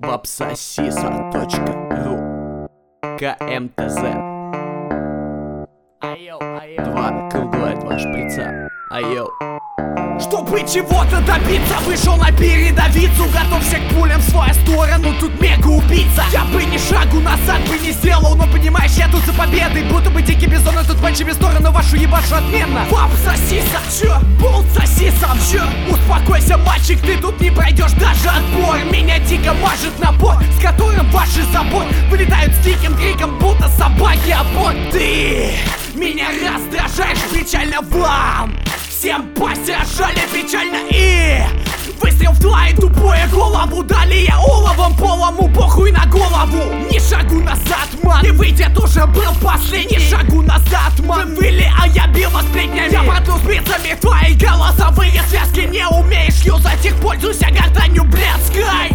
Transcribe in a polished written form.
Попсосиса.ру КМТЗ 2 круглая, 2 шприца. Айоу. Чтобы чего-то добиться, вышел на передовицу. Готовься к пулям в свою сторону, тут мега-убийца. Я бы ни шагу назад бы не сделал, но понимаешь, я тут за победой. Будто бы дикий бизон, и тут панчами в сторону вашу ебашу отменно. Пап, сосиса, чё? Болт сосисом, чё? Успокойся, мальчик, ты тут не пройдешь даже отбор. Меня дико мажет напор, с которым ваши забор вылетают с диким криком, будто собаки обор. Ты меня раздражаешь, печально вам. Всем пасти рожали печально и выстрел в твою тупую голову. Далее оловом полому похуй на голову. Ни шагу назад, ман, и выйдет уже был последний. Ни шагу назад, ман, вы выли, а я бил вас плетнями. Я протру спицами твои голосовые связки. Не умеешь юзать их, пользуйся гортанью блядской.